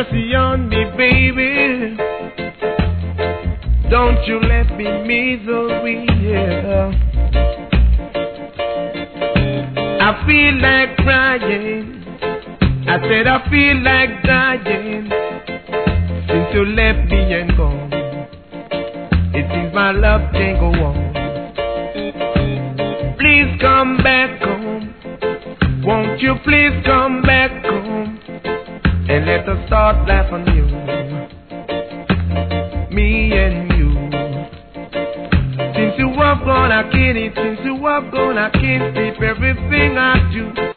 mercy on me, baby. Don't you let me misery, yeah. I feel like crying. I said I feel like dying. Since you left me and gone, it seems my love can't go on. Please come back home. Won't you please come back home and let us start life anew, me and you. Since you have gone, I can't eat. Since you have gone, I can't sleep. Everything I do